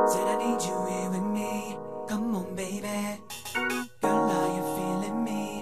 Said I need you here with me. Come on, baby. Girl, are you feeling me?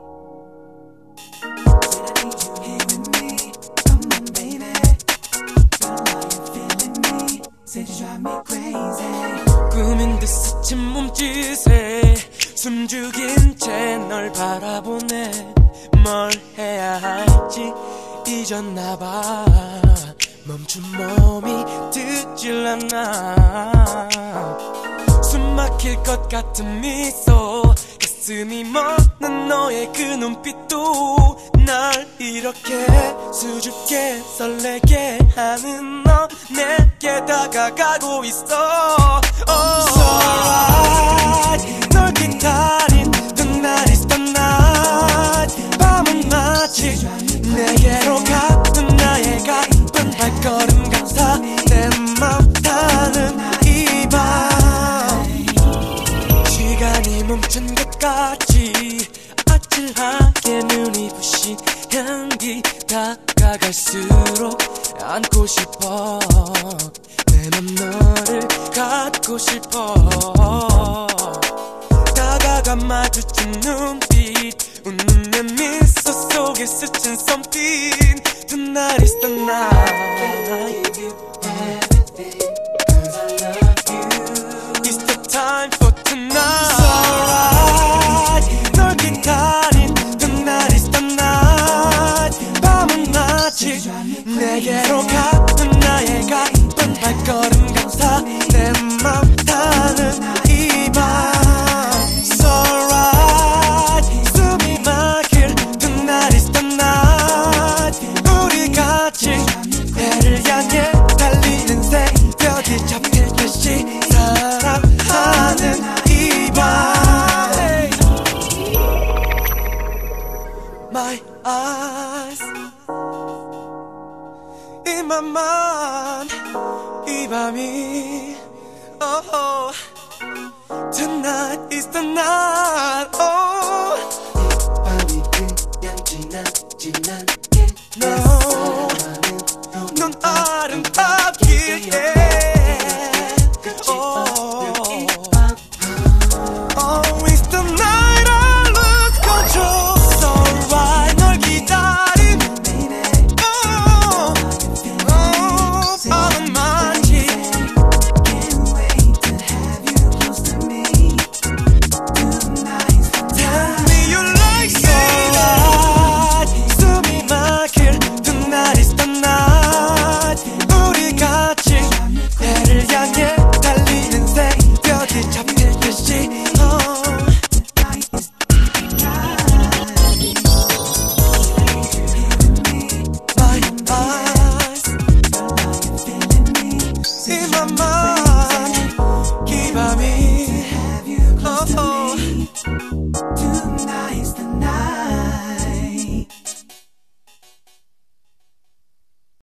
Said I need you here with me. Come on, baby. Girl, are you feeling me? Said you drive me crazy. 꾸민 듯 스친 몸짓에 숨죽인 채 널 바라보네. 뭘 해야 할지 잊었나봐. 멈춘 몸이 듣질 않아. 숨 막힐 것 같은 미소, 가슴이 멎는 너의 그 눈빛도 날 이렇게 수줍게 설레게 하는 너, 내게 다가가고 있어. It's alright. 널 기다린 tonight is the night. 밤은 마치 내게로 가는 나의 가쁜 발걸음 같아. 내 맘 타는 이 밤, 시간이 멈춘 것 같지. 아찔하게 눈이 부신 향기, 다가갈수록 안고 싶어. 내 맘 너를 갖고 싶어. 다가가 마주친 눈빛, 웃는 내 미소 속에 스친 something. Tonight is the night. It's the time for tonight. It's alright. 널 기다린 tonight is the night. 밤은 마치 내게로 가는 나의 가쁜 발걸음 같아. 내 맘 타는 이 밤. It's alright. 숨이 막힐 tonight is the night. 우리 같이 해를 향해 달리는 새벽이 잡힐 듯이 사랑하는 이 밤. My eyes in my mind. 이 밤이 oh, tonight is the night. Oh, 밤이 그냥 지난